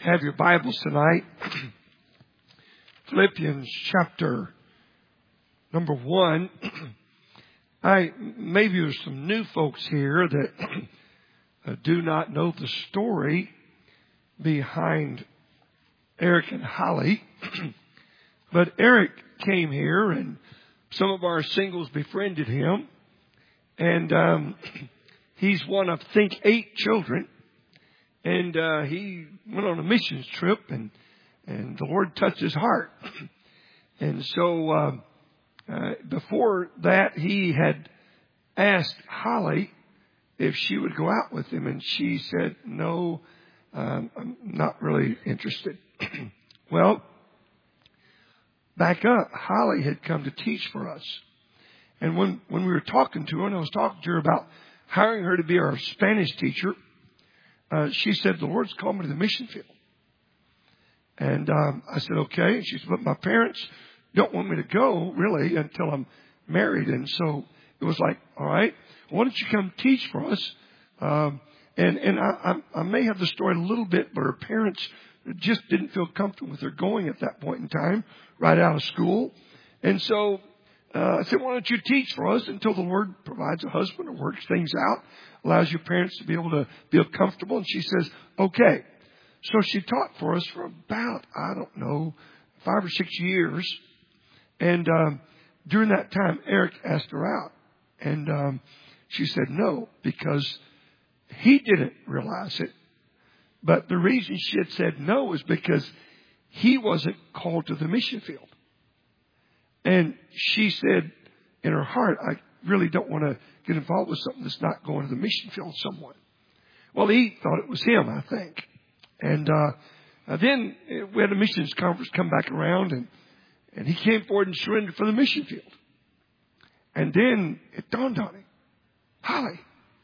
have your Bibles tonight, Philippians chapter number 1. Maybe there's some new folks here that do not know the story behind Eric and Holly. But Eric came here and some of our singles befriended him. And he's one of, I think, 8 children. And he went on a missions trip and the Lord touched his heart. And so before that, he had asked Holly if she would go out with him. And she said, no, I'm not really interested. Well, back up, Holly had come to teach for us. And when we were talking to her, and I was talking to her about hiring her to be our Spanish teacher, she said, the Lord's called me to the mission field. And I said, okay. And she said, but my parents don't want me to go, really, until I'm married. And so it was like, all right, why don't you come teach for us? And I may have the story a little bit, but her parents just didn't feel comfortable with her going at that point in time, right out of school. And so I said, why don't you teach for us until the Lord provides a husband or works things out, allows your parents to be able to feel comfortable. And she says, okay. So she taught for us for about, 5 or 6 years. And during that time, Eric asked her out. And she said no, because he didn't realize it. But the reason she had said no is because he wasn't called to the mission field. And she said in her heart, I really don't want to get involved with something that's not going to the mission field somewhat. Well, he thought it was him, I think. And then we had a missions conference come back around, and he came forward and surrendered for the mission field. And then it dawned on him, Holly.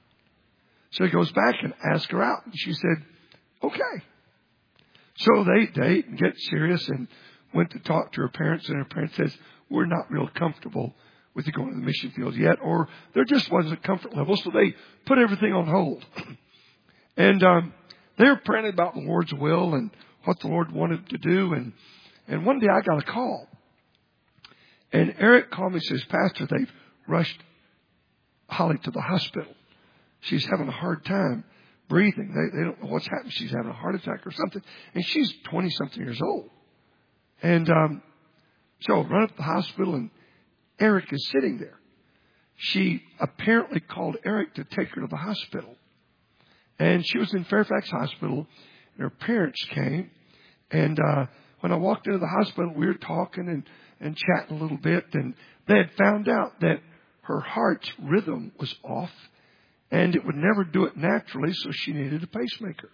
So he goes back and asks her out. And she said, okay. So they date and get serious and went to talk to her parents. And her parents says, we're not real comfortable with you going to the mission field yet. Or there just wasn't a comfort level. So they put everything on hold. And they were praying about the Lord's will and what the Lord wanted to do. And one day I got a call. And Eric called me and says, Pastor, they've rushed Holly to the hospital. She's having a hard time breathing. They don't know what's happening. She's having a heart attack or something. And she's 20-something years old. And so run up to the hospital, and Eric is sitting there. She apparently called Eric to take her to the hospital. And she was in Fairfax Hospital, and her parents came. And when I walked into the hospital, we were talking and chatting a little bit. And they had found out that her heart's rhythm was off, and it would never do it naturally, so she needed a pacemaker.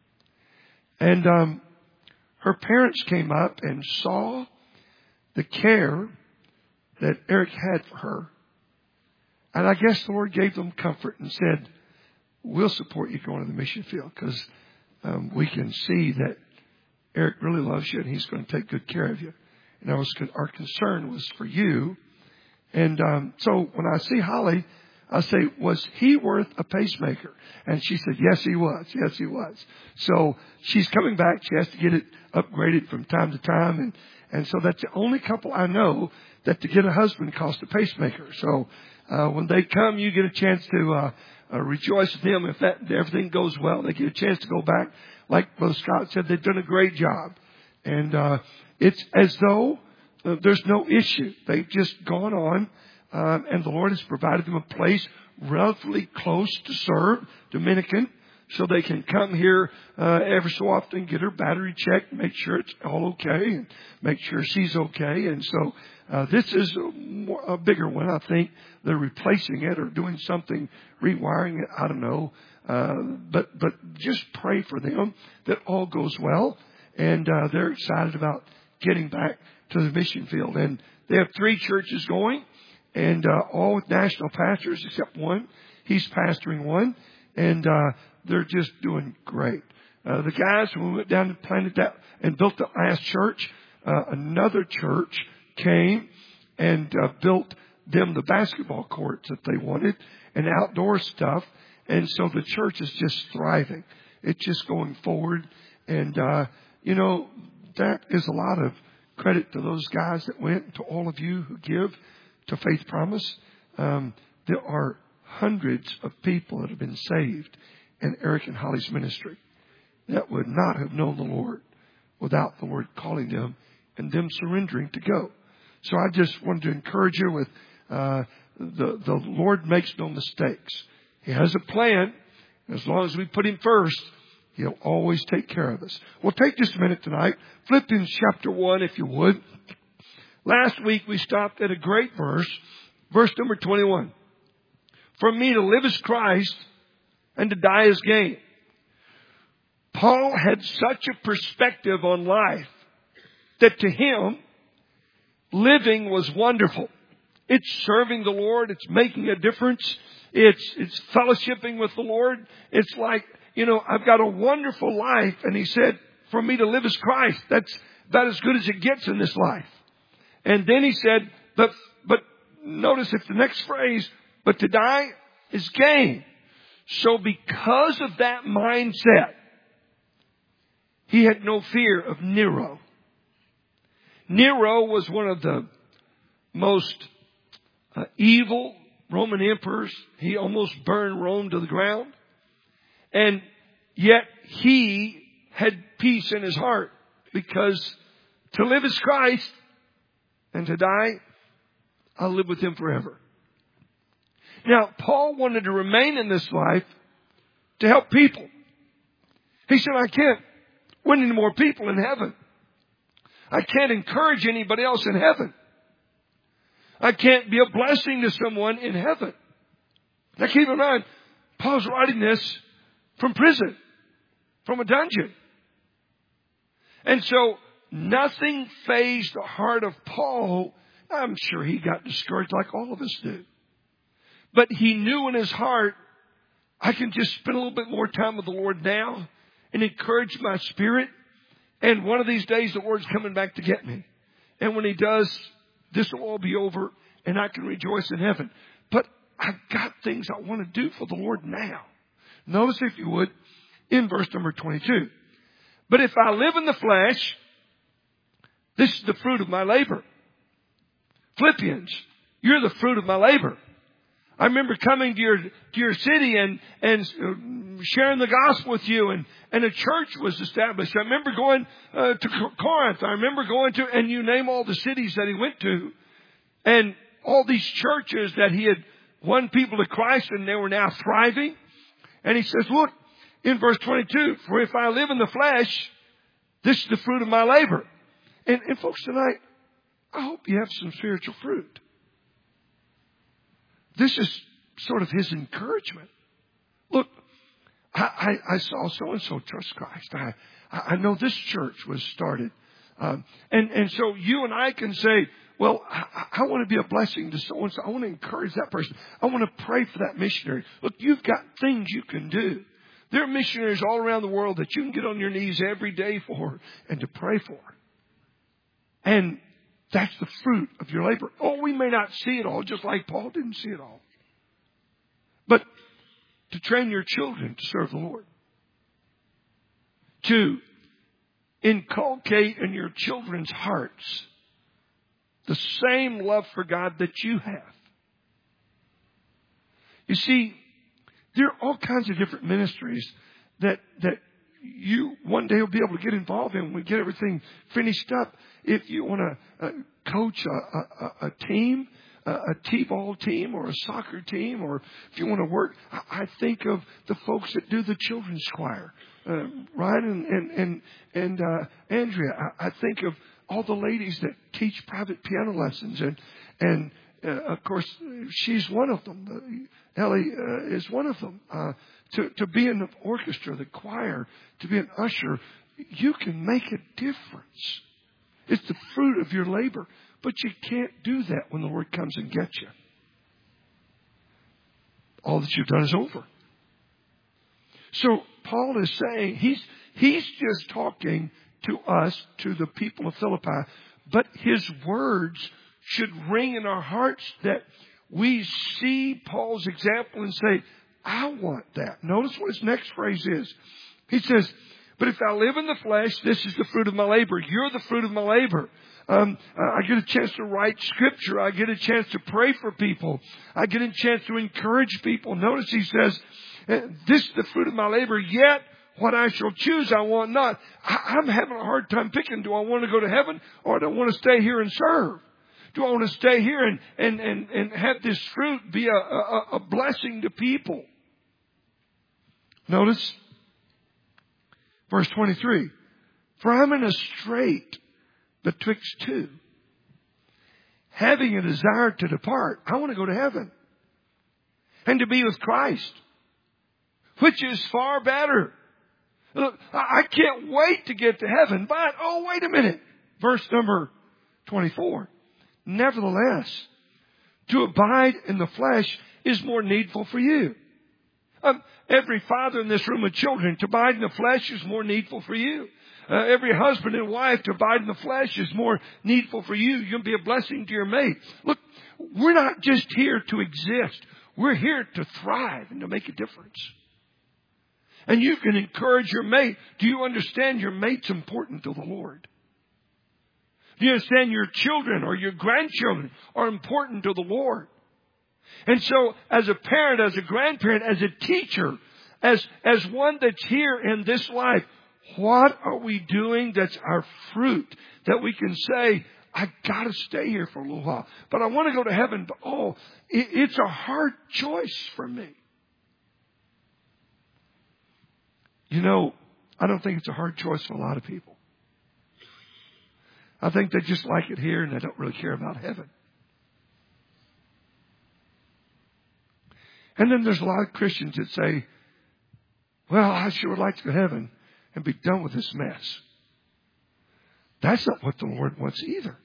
And her parents came up and saw the care that Eric had for her. And I guess the Lord gave them comfort and said, we'll support you going to the mission field, because we can see that Eric really loves you and he's going to take good care of you. And our concern was for you. And so when I see Holly, I say, was he worth a pacemaker? And she said, yes, he was. Yes, he was. So she's coming back. She has to get it upgraded from time to time. And so that's the only couple I know that to get a husband costs a pacemaker. So when they come, you get a chance to rejoice with them. If everything goes well, they get a chance to go back. Like Brother Scott said, they've done a great job. And it's as though there's no issue. They've just gone on. And the Lord has provided them a place relatively close to serve, Dominican, so they can come here every so often, get her battery checked, make sure it's all okay, and make sure she's okay. And so this is a bigger one. I think they're replacing it or doing something, rewiring it. I don't know. But just pray for them that all goes well. And they're excited about getting back to the mission field. And they have 3 churches going. And all with national pastors except one. He's pastoring one. And they're just doing great. The guys, when we went down and planted that and built that last church, another church came and built them the basketball courts that they wanted and outdoor stuff. And so the church is just thriving. It's just going forward. And, that is a lot of credit to those guys that went, to all of you who give to Faith Promise. There are hundreds of people that have been saved in Eric and Holly's ministry that would not have known the Lord without the Lord calling them and them surrendering to go. So I just wanted to encourage you with the Lord makes no mistakes. He has a plan. As long as we put Him first, He'll always take care of us. We'll take just a minute tonight. Philippians chapter 1, if you would. Last week we stopped at a great verse. Verse number 21. For me to live is Christ and to die is gain. Paul had such a perspective on life that to him, living was wonderful. It's serving the Lord. It's making a difference. It's fellowshipping with the Lord. It's like, I've got a wonderful life. And he said, for me to live is Christ. That's about as good as it gets in this life. And then he said, but notice it's the next phrase, but to die is gain. So because of that mindset, he had no fear of Nero. Nero was one of the most evil Roman emperors. He almost burned Rome to the ground. And yet he had peace in his heart, because to live is Christ and to die, I'll live with Him forever. Now, Paul wanted to remain in this life to help people. He said, I can't win any more people in heaven. I can't encourage anybody else in heaven. I can't be a blessing to someone in heaven. Now keep in mind, Paul's writing this from prison, from a dungeon. And so nothing fazed the heart of Paul. I'm sure he got discouraged like all of us do. But he knew in his heart, I can just spend a little bit more time with the Lord now and encourage my spirit. And one of these days, the Lord's coming back to get me. And when He does, this will all be over and I can rejoice in heaven. But I've got things I want to do for the Lord now. Notice, if you would, in verse number 22. But if I live in the flesh, this is the fruit of my labor. Philippians, you're the fruit of my labor. I remember coming to your city and sharing the gospel with you, and a church was established. I remember going to Corinth. I remember going to, and you name all the cities that he went to, and all these churches that he had won people to Christ, and they were now thriving. And he says, look, in verse 22, for if I live in the flesh, this is the fruit of my labor. And folks, tonight, I hope you have some spiritual fruit. This is sort of his encouragement. Look, I saw so-and-so trust Christ. I know this church was started. And so you and I can say, well, I want to be a blessing to so-and-so. I want to encourage that person. I want to pray for that missionary. Look, you've got things you can do. There are missionaries all around the world that you can get on your knees every day for and to pray for. And that's the fruit of your labor. Oh, we may not see it all, just like Paul didn't see it all. But to train your children to serve the Lord. To inculcate in your children's hearts the same love for God that you have. You see, there are all kinds of different ministries that you one day will be able to get involved in when we get everything finished up. If you want to coach a team, a T-ball team or a soccer team, or if you want to work, I think of the folks that do the children's choir, Ryan and Andrea. I think of all the ladies that teach private piano lessons, and of course she's one of them. Ellie is one of them. To be in the orchestra, the choir, to be an usher, you can make a difference. It's the fruit of your labor. But you can't do that when the Lord comes and gets you. All that you've done is over. So Paul is saying, he's just talking to us, to the people of Philippi, but his words should ring in our hearts that we see Paul's example and say, I want that. Notice what his next phrase is. He says, But if I live in the flesh, this is the fruit of my labor. You're the fruit of my labor. I get a chance to write scripture. I get a chance to pray for people. I get a chance to encourage people. Notice he says, this is the fruit of my labor, yet what I shall choose I want not. I'm having a hard time picking. Do I want to go to heaven or do I want to stay here and serve? Do I want to stay here and have this fruit be a blessing to people? Notice verse 23. For I'm in a strait betwixt two, having a desire to depart. I want to go to heaven and to be with Christ, which is far better. Look, I can't wait to get to heaven, but, oh, wait a minute. Verse number 24. Nevertheless, to abide in the flesh is more needful for you. Every father in this room with children, to abide in the flesh is more needful for you. Every husband and wife, to abide in the flesh is more needful for you. You'll be a blessing to your mate. Look, we're not just here to exist. We're here to thrive and to make a difference. And you can encourage your mate. Do you understand your mate's important to the Lord? Do you understand your children or your grandchildren are important to the Lord? And so as a parent, as a grandparent, as a teacher, as one that's here in this life, what are we doing that's our fruit that we can say, I got to stay here for a little while, but I want to go to heaven. But it's a hard choice for me. You know, I don't think it's a hard choice for a lot of people. I think they just like it here and they don't really care about heaven. And then there's a lot of Christians that say, well, I sure would like to go to heaven and be done with this mess. That's not what the Lord wants either.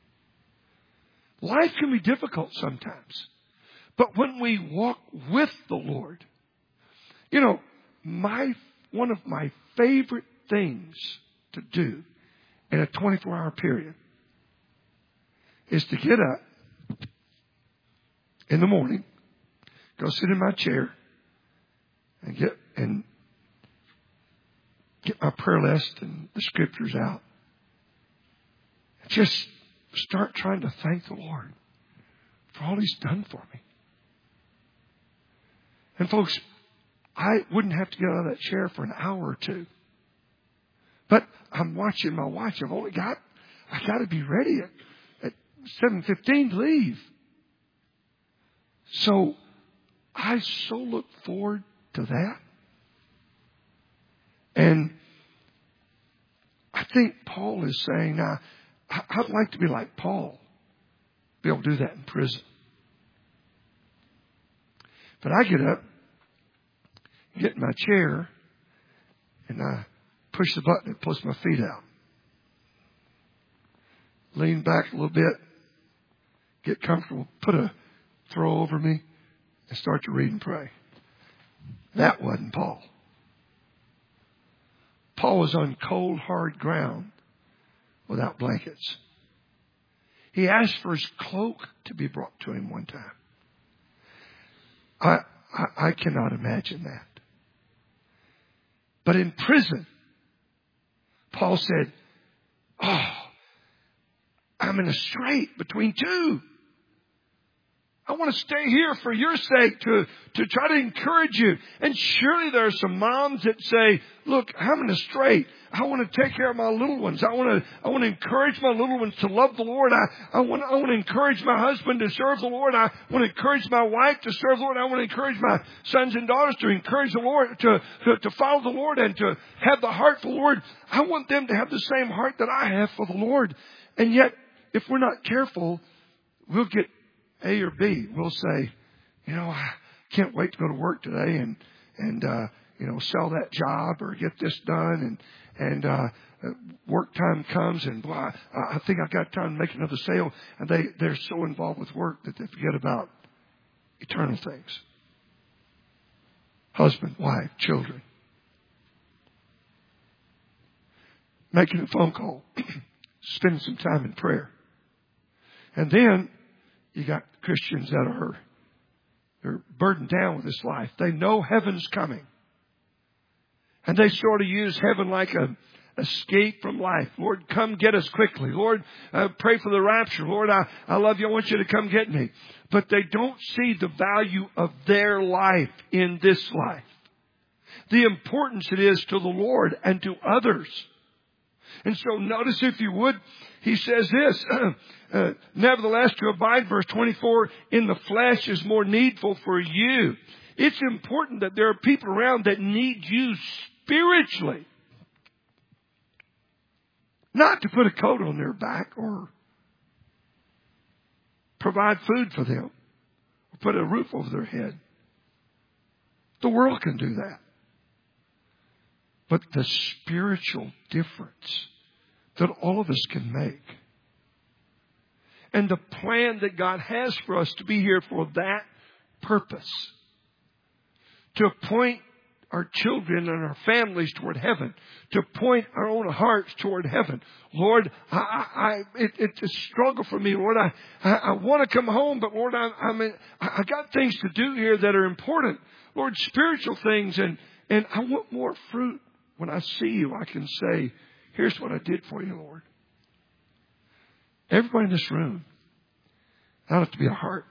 Life can be difficult sometimes. But when we walk with the Lord, you know, one of my favorite things to do in a 24-hour period is to get up in the morning, go sit in my chair, and get my prayer list and the scriptures out. And just start trying to thank the Lord for all He's done for me. And folks, I wouldn't have to get out of that chair for an hour or two. But I'm watching my watch. I got to be ready at 7:15 to leave. So I so look forward to that. And I think Paul is saying, now, I'd like to be like Paul, be able to do that in prison. But I get up, get in my chair, and I push the button that pulls my feet out. Lean back a little bit, get comfortable, put a throw over me, and start to read and pray. That wasn't Paul. Paul was on cold, hard ground without blankets. He asked for his cloak to be brought to him one time. I cannot imagine that. But in prison, Paul said, oh, I'm in a strait between two. I want to stay here for your sake to try to encourage you. And surely there are some moms that say, look, I'm in a strait. I want to take care of my little ones. I want to encourage my little ones to love the Lord. I want to encourage my husband to serve the Lord. I want to encourage my wife to serve the Lord. I want to encourage my sons and daughters to encourage the Lord, to follow the Lord and to have the heart for the Lord. I want them to have the same heart that I have for the Lord. And yet, if we're not careful, we'll get A or B. We'll say, I can't wait to go to work today and sell that job or get this done. And work time comes and I think I've got time to make another sale. And they're so involved with work that they forget about eternal things. Husband, wife, children. Making a phone call. Spending some time in prayer. And then you got Christians that they're burdened down with this life. They know heaven's coming. And they sort of use heaven like a escape from life. Lord, come get us quickly. Lord, pray for the rapture. Lord, I love you. I want you to come get me. But they don't see the value of their life in this life. The importance it is to the Lord and to others. And so notice, if you would, he says this, nevertheless to abide, verse 24, in the flesh is more needful for you. It's important that there are people around that need you spiritually. Not to put a coat on their back or provide food for them or put a roof over their head. The world can do that. But the spiritual difference that all of us can make, and the plan that God has for us to be here for that purpose, to point our children and our families toward heaven, to point our own hearts toward heaven. Lord, it's a struggle for me. Lord, I want to come home, but Lord, I got things to do here that are important. Lord, spiritual things, and I want more fruit. When I see you, I can say, here's what I did for you, Lord. Everybody in this room, I don't have to be a heart.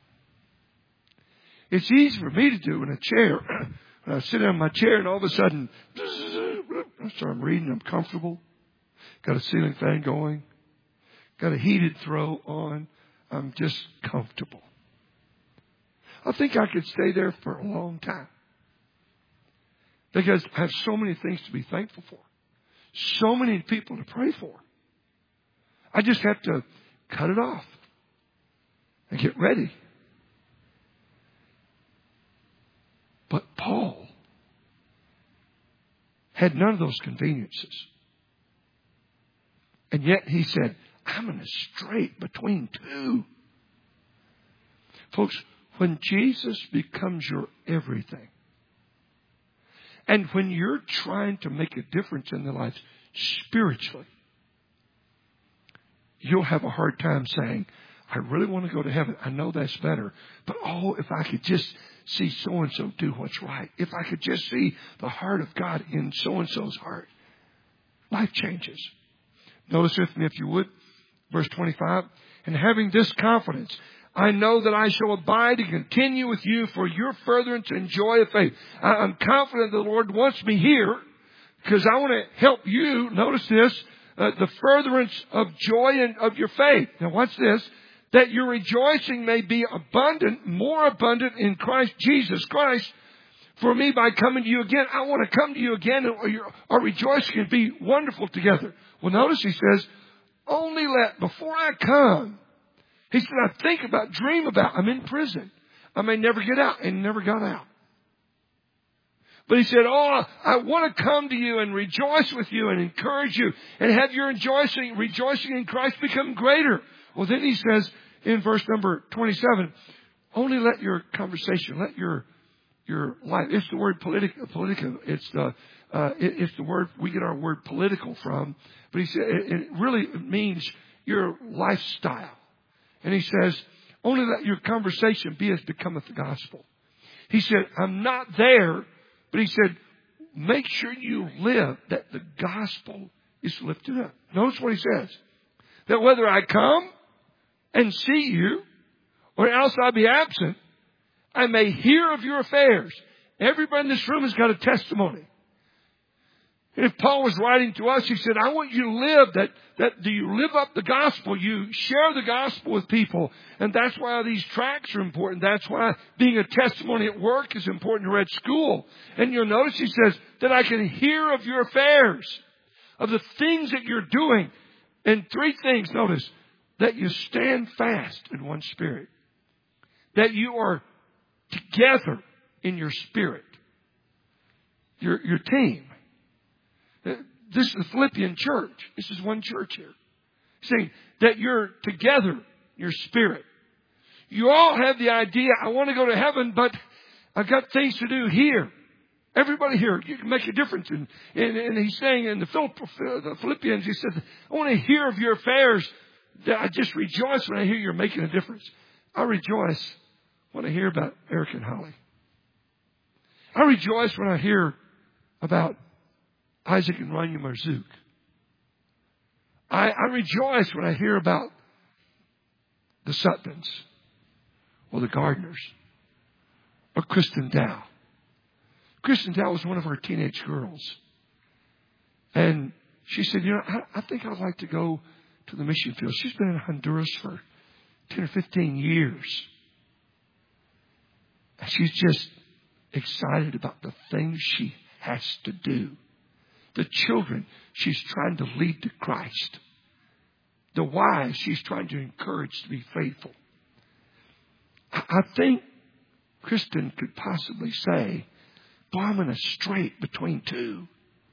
It's easy for me to do in a chair. When I sit down in my chair and all of a sudden, so I'm reading, I'm comfortable. Got a ceiling fan going. Got a heated throw on. I'm just comfortable. I think I could stay there for a long time. Because I have so many things to be thankful for. So many people to pray for. I just have to cut it off and get ready. But Paul had none of those conveniences. And yet he said, I'm in a strait between two. Folks, when Jesus becomes your everything, and when you're trying to make a difference in their lives spiritually, you'll have a hard time saying, I really want to go to heaven. I know that's better. But if I could just see so-and-so do what's right. If I could just see the heart of God in so-and-so's heart. Life changes. Notice with me, if you would, verse 25. And having this confidence, I know that I shall abide and continue with you for your furtherance and joy of faith. I'm confident the Lord wants me here because I want to help you. Notice this, the furtherance of joy and of your faith. Now watch this. That your rejoicing may be abundant, more abundant in Christ Jesus Christ. For me, by coming to you again, I want to come to you again, and our rejoicing can be wonderful together. Well, notice he says, only before I come, he said, I think about, dream about, I'm in prison. I may never get out, and never got out. But he said, I want to come to you and rejoice with you and encourage you and have your rejoicing in Christ become greater. Well, then he says in verse number 27, only let your conversation, let your life. It's the word political. It's the word we get our word political from. But he said it really means your lifestyle. And he says, only let your conversation be as becometh the gospel. He said, I'm not there, but he said, make sure you live that the gospel is lifted up. Notice what he says. That whether I come and see you, or else I be absent, I may hear of your affairs. Everybody in this room has got a testimony. And if Paul was writing to us, he said, I want you to live that do you live up the gospel? You share the gospel with people. And that's why these tracts are important. That's why being a testimony at work is important or at school. And you'll notice he says that I can hear of your affairs, of the things that you're doing. And three things, notice, that you stand fast in one spirit. That you are together in your spirit. Your team. This is the Philippian church. This is one church here. Saying that you're together, your spirit. You all have the idea, I want to go to heaven, but I've got things to do here. Everybody here, you can make a difference. And he's saying in the Philippians, he said, I want to hear of your affairs. That I just rejoice when I hear you're making a difference. I rejoice when I hear about Eric and Holly. I rejoice when I hear about Isaac and Rania Marzouk. I rejoice when I hear about the Sutons or the Gardners or Kristen Dow. Kristen Dow was one of our teenage girls. And she said, I think I'd like to go to the mission field. She's been in Honduras for 10 or 15 years. And she's just excited about the things she has to do. The children she's trying to lead to Christ. The wives she's trying to encourage to be faithful. I think Kristen could possibly say, boy, I'm in a strait between two.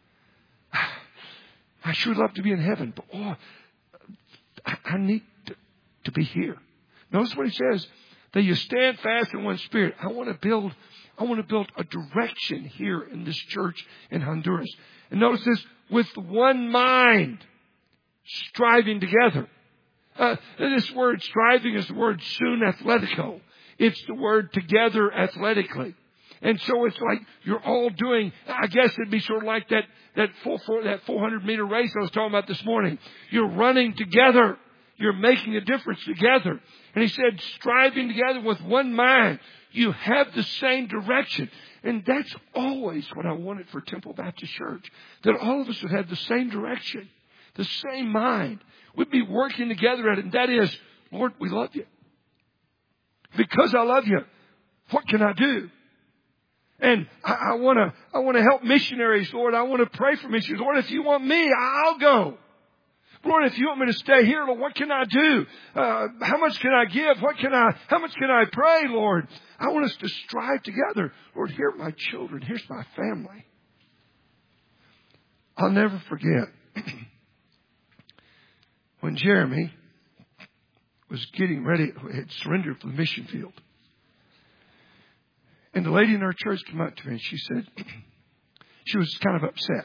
I sure love to be in heaven, but I need to be here. Notice what he says, that you stand fast in one spirit. I want to build a direction here in this church in Honduras. And notice this, with one mind, striving together. This word striving is the word sun athletico. It's the word together athletically. And so it's like you're all doing, I guess it'd be sort of like that 400-meter race I was talking about this morning. You're running together. You're making a difference together. And he said, striving together with one mind. You have the same direction. And that's always what I wanted for Temple Baptist Church. That all of us would have the same direction, the same mind. We'd be working together at it. And that is, Lord, we love you. Because I love you, what can I do? And I want to help missionaries, Lord. I want to pray for missionaries. Lord, if you want me, I'll go. Lord, if you want me to stay here, Lord, what can I do? How much can I give? How much can I pray, Lord? I want us to strive together. Lord, here are my children. Here's my family. I'll never forget when Jeremy was getting ready, had surrendered for the mission field. And the lady in our church came up to me and she said, she was kind of upset.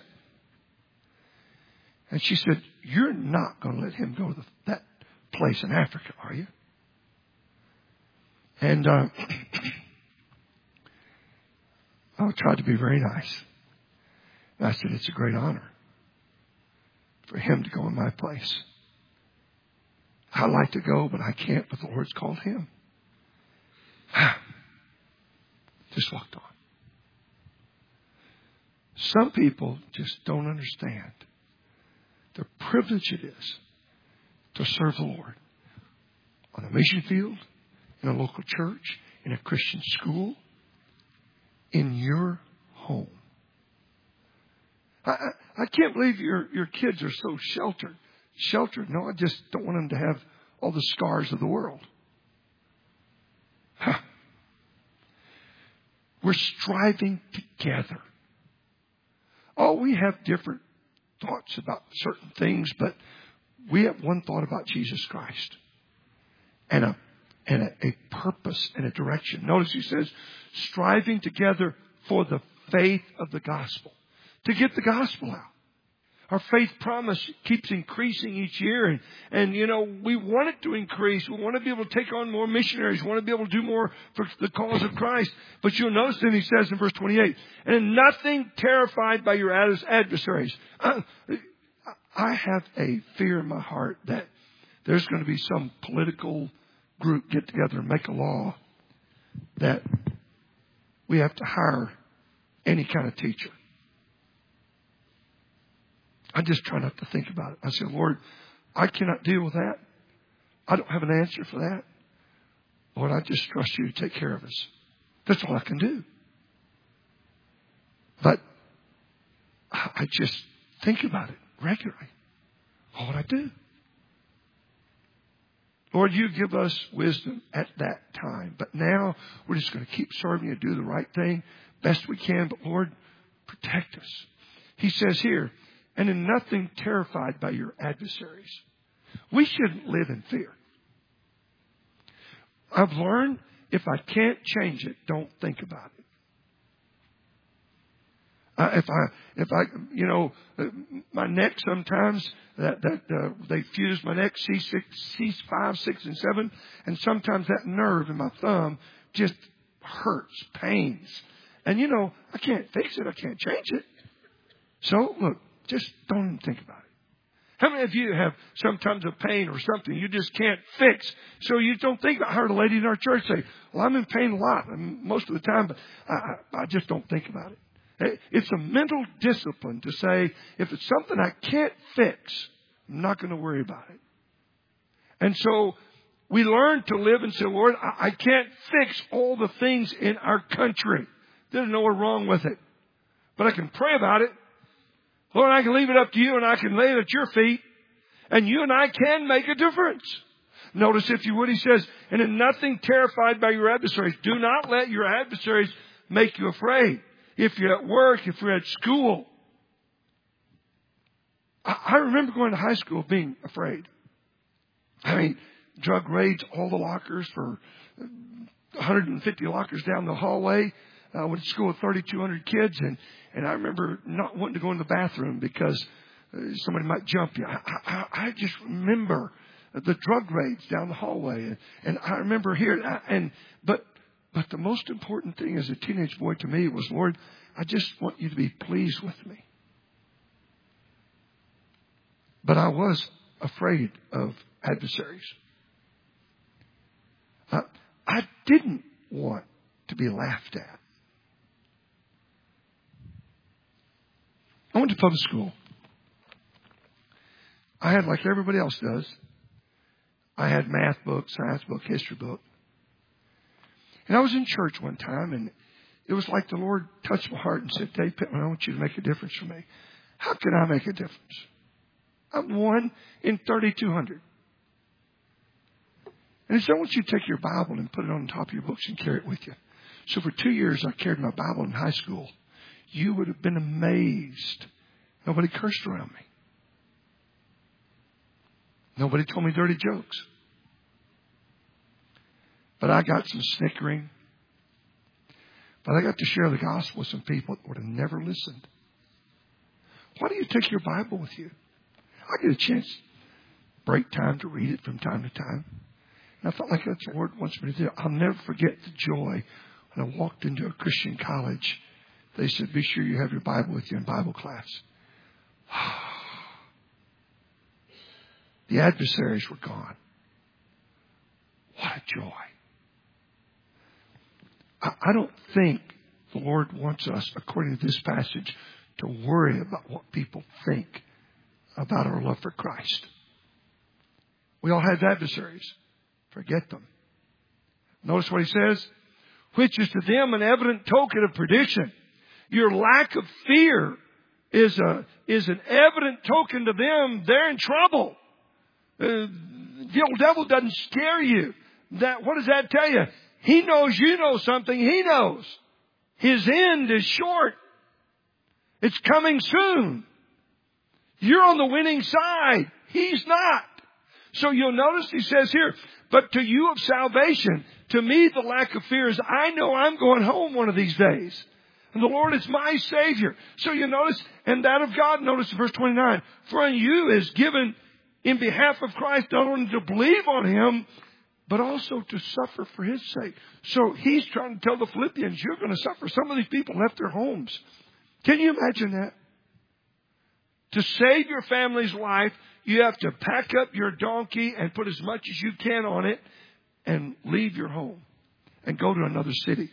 And she said, you're not going to let him go to that place in Africa, are you? And I tried to be very nice. And I said, it's a great honor for him to go in my place. I'd like to go, but I can't, but the Lord's called him. Just walked on. Some people just don't understand the privilege it is to serve the Lord on a mission field, in a local church, in a Christian school, in your home. I can't believe your kids are so sheltered. Sheltered? No, I just don't want them to have all the scars of the world. We're striving together. Oh, we have different thoughts about certain things, but we have one thought about Jesus Christ and a purpose and a direction. Notice he says, striving together for the faith of the gospel, to get the gospel out. Our faith promise keeps increasing each year. And we want it to increase. We want to be able to take on more missionaries. We want to be able to do more for the cause of Christ. But you'll notice then he says in verse 28, and in nothing terrified by your adversaries. I have a fear in my heart that there's going to be some political group get together and make a law that we have to hire any kind of teacher. I just try not to think about it. I say, Lord, I cannot deal with that. I don't have an answer for that. Lord, I just trust you to take care of us. That's all I can do. But I just think about it regularly. What would I do? Lord, you give us wisdom at that time. But now we're just going to keep serving you, do the right thing best we can. But Lord, protect us. He says here, and in nothing terrified by your adversaries. We shouldn't live in fear. I've learned if I can't change it, don't think about it. If I, my neck sometimes they fuse my neck C5, 6, and 7, and sometimes that nerve in my thumb just hurts, pains, and I can't fix it. I can't change it. So, look, just don't even think about it. How many of you have sometimes a pain or something you just can't fix? So you don't think about it. I heard a lady in our church say, well, I'm in pain a lot most of the time, but I just don't think about it. It's a mental discipline to say, if it's something I can't fix, I'm not going to worry about it. And so we learn to live and say, Lord, I can't fix all the things in our country. There's nowhere wrong with it. But I can pray about it. Lord, I can leave it up to you and I can lay it at your feet. And you and I can make a difference. Notice, if you would, he says, and in nothing terrified by your adversaries. Do not let your adversaries make you afraid. If you're at work, if you're at school. I remember going to high school being afraid. I mean, drug raids, all the lockers for 150 lockers down the hallway. I went to school with 3,200 kids, and I remember not wanting to go in the bathroom because somebody might jump you. I just remember the drug raids down the hallway, and I remember hearing. But the most important thing as a teenage boy to me was, Lord, I just want you to be pleased with me. But I was afraid of adversaries. I didn't want to be laughed at. I went to public school. I had, like everybody else does, I had math book, science book, history book. And I was in church one time, and it was like the Lord touched my heart and said, Dave Pittman, I want you to make a difference for me. How can I make a difference? I'm one in 3,200. And he said, I want you to take your Bible and put it on top of your books and carry it with you. So for 2 years, I carried my Bible in high school. You would have been amazed. Nobody cursed around me. Nobody told me dirty jokes. But I got some snickering. But I got to share the gospel with some people that would have never listened. Why do you take your Bible with you? I get a chance, break time to read it from time to time. And I felt like that's what the Lord wants me to do. I'll never forget the joy when I walked into a Christian college. They said, be sure you have your Bible with you in Bible class. The adversaries were gone. What a joy. I don't think the Lord wants us, according to this passage, to worry about what people think about our love for Christ. We all have adversaries. Forget them. Notice what he says. Which is to them an evident token of perdition. Your lack of fear is an evident token to them. They're in trouble. The old devil doesn't scare you. What does that tell you? He knows you know something he knows. His end is short. It's coming soon. You're on the winning side. He's not. So you'll notice he says here, but to you of salvation, to me the lack of fear is I know I'm going home one of these days. And the Lord is my Savior. So you notice, and that of God, notice in verse 29, for on you is given in behalf of Christ not only to believe on Him, but also to suffer for His sake. So He's trying to tell the Philippians, you're going to suffer. Some of these people left their homes. Can you imagine that? To save your family's life, you have to pack up your donkey and put as much as you can on it and leave your home and go to another city.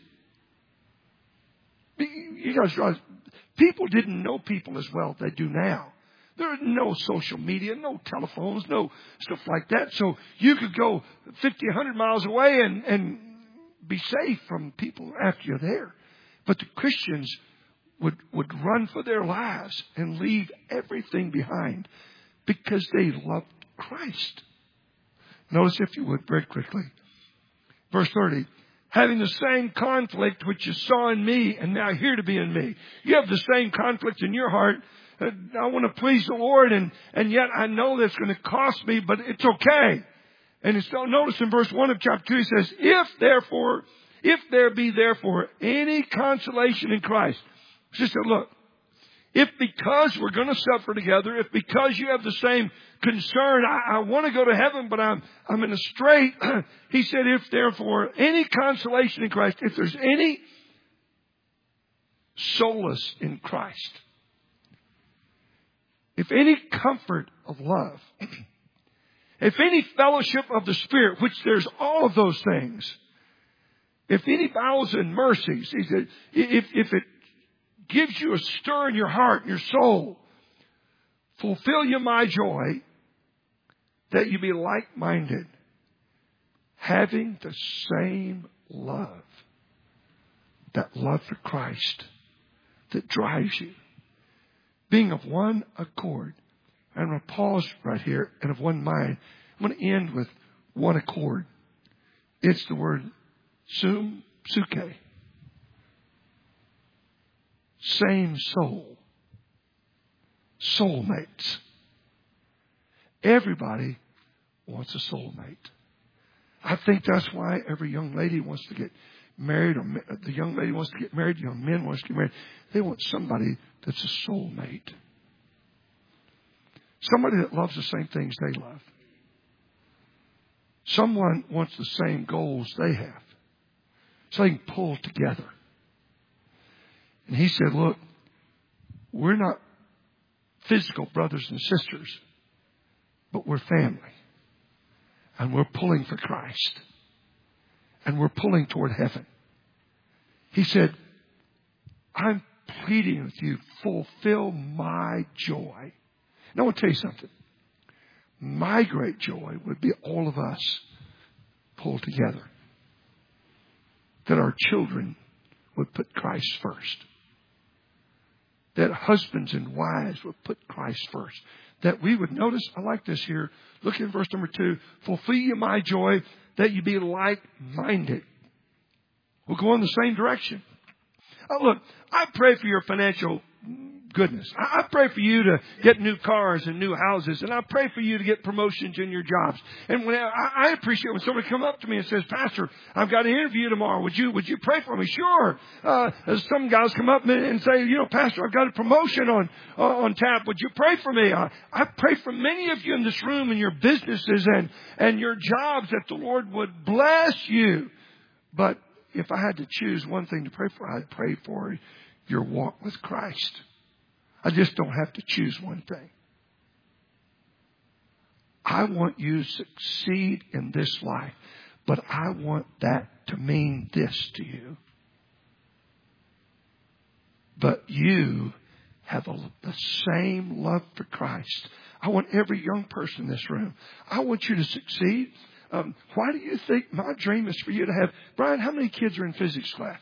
You guys realize, people didn't know people as well as they do now. There was no social media, no telephones, no stuff like that. So you could go 50, 100 miles away and be safe from people after you're there. But the Christians would run for their lives and leave everything behind because they loved Christ. Notice, if you would, very quickly. Verse 30. Having the same conflict which you saw in me and now hear to be in me. You have the same conflict in your heart. I want to please the Lord, and yet I know that's going to cost me, but it's okay. And it's, notice in verse 1 of chapter 2, he says, if there be therefore any consolation in Christ. She said, look, if because we're going to suffer together, if because you have the same concern, I want to go to heaven, but I'm in a strait. He said, if therefore any consolation in Christ, if there's any solace in Christ, if any comfort of love, if any fellowship of the Spirit, which there's all of those things, if any bowels and mercies, he said, if it gives you a stir in your heart and your soul, fulfill you my joy, that you be like-minded, having the same love, that love for Christ that drives you, being of one accord. I'm going to pause right here, and of one mind. I'm going to end with one accord. It's the word suke. Same soul. Soulmates. Everybody wants a soulmate. I think that's why every young lady wants to get married, or the young lady wants to get married, young men wants to get married. They want somebody that's a soulmate. Somebody that loves the same things they love. Someone wants the same goals they have. So they can pull together. And he said, look, we're not physical brothers and sisters, but we're family. And we're pulling for Christ. And we're pulling toward heaven. He said, I'm pleading with you, fulfill my joy. Now I want to tell you something. My great joy would be all of us pulled together. That our children would put Christ first. That husbands and wives would put Christ first. That we would notice, I like this here. Look at verse number 2. Fulfill you my joy, that you be like-minded. We'll go in the same direction. Look, I pray for your financial goodness. I pray for you to get new cars and new houses, and I pray for you to get promotions in your jobs. And when I appreciate when somebody comes up to me and says, Pastor, I've got an interview tomorrow. Would you pray for me? Sure. Some guys come up and say, Pastor, I've got a promotion on tap. Would you pray for me? I pray for many of you in this room and your businesses and your jobs that the Lord would bless you. But if I had to choose one thing to pray for, I'd pray for your walk with Christ. I just don't have to choose one thing. I want you to succeed in this life, but I want that to mean this to you. But you have the same love for Christ. I want every young person in this room. I want you to succeed. Why do you think my dream is for you to have... Brian, how many kids are in physics class?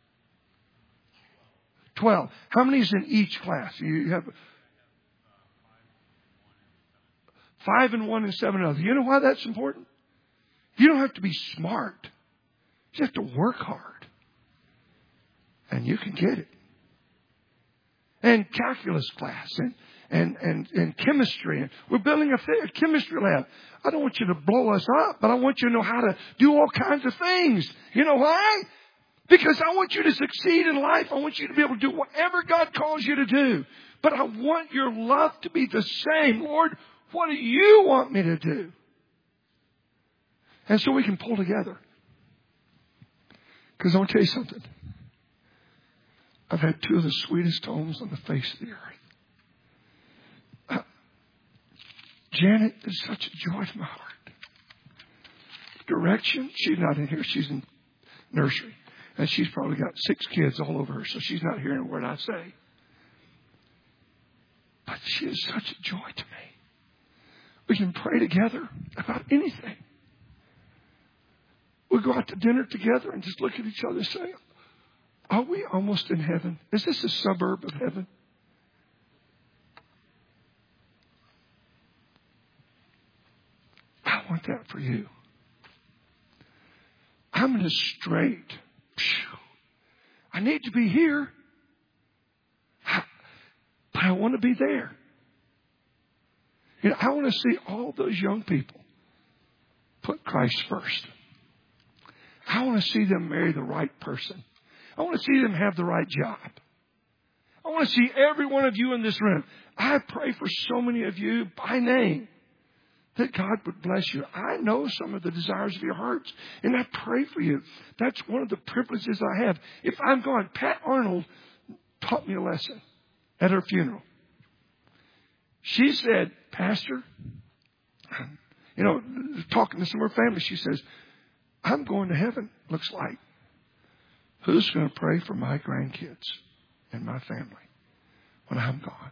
12. How many is in each class? You have 5 in one and 7 in others. You know why that's important? You don't have to be smart. You have to work hard. And you can get it. And calculus class and chemistry. And we're building a chemistry lab. I don't want you to blow us up, but I want you to know how to do all kinds of things. You know why? Because I want you to succeed in life. I want you to be able to do whatever God calls you to do. But I want your love to be the same. Lord, what do you want me to do? And so we can pull together. Because I want to tell you something. I've had 2 of the sweetest homes on the face of the earth. Janet is such a joy to my heart. Direction, she's not in here. She's in nursery. And she's probably got 6 kids all over her, so she's not hearing a word I say. But she is such a joy to me. We can pray together about anything. We go out to dinner together and just look at each other and say, are we almost in heaven? Is this a suburb of heaven? I want that for you. I'm in a straight. I need to be here. But I want to be there. I want to see all those young people put Christ first. I want to see them marry the right person. I want to see them have the right job. I want to see every one of you in this room. I pray for so many of you by name that God would bless you. I know some of the desires of your hearts, and I pray for you. That's one of the privileges I have. If I'm gone, Pat Arnold taught me a lesson at her funeral. She said, Pastor, talking to some of her family, she says, I'm going to heaven, looks like. Who's going to pray for my grandkids and my family when I'm gone?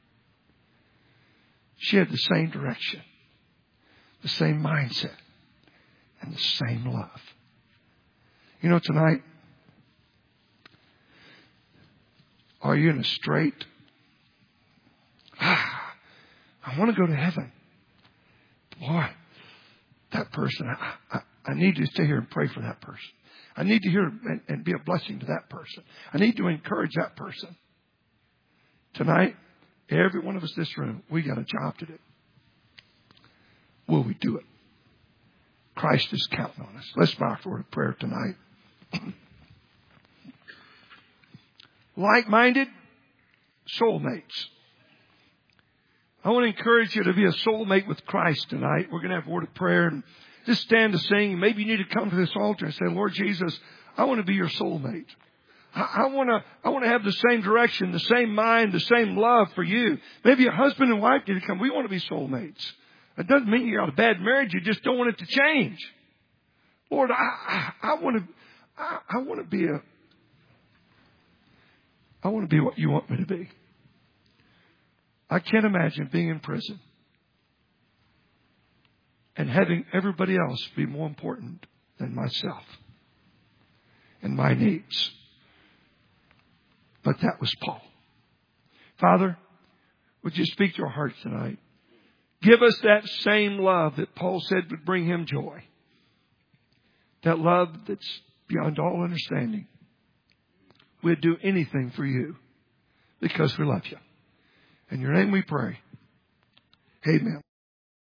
She had the same direction, the same mindset, and the same love. Tonight, are you in a straight, I want to go to heaven. Boy, that person, I need to stay here and pray for that person. I need to hear and be a blessing to that person. I need to encourage that person. Tonight, every one of us in this room, we got a job to do. Will we do it? Christ is counting on us. Let's bow for a prayer tonight. Like-minded soulmates. I want to encourage you to be a soulmate with Christ tonight. We're going to have a word of prayer and just stand to sing. Maybe you need to come to this altar and say, Lord Jesus, I want to be your soulmate. I want to have the same direction, the same mind, the same love for you. Maybe a husband and wife need to come. We want to be soulmates. It doesn't mean you got a bad marriage. You just don't want it to change. Lord, I want to be what you want me to be. I can't imagine being in prison and having everybody else be more important than myself and my needs. But that was Paul. Father, would you speak to our hearts tonight? Give us that same love that Paul said would bring him joy. That love that's beyond all understanding. We'd do anything for you because we love you. In your name we pray. Amen.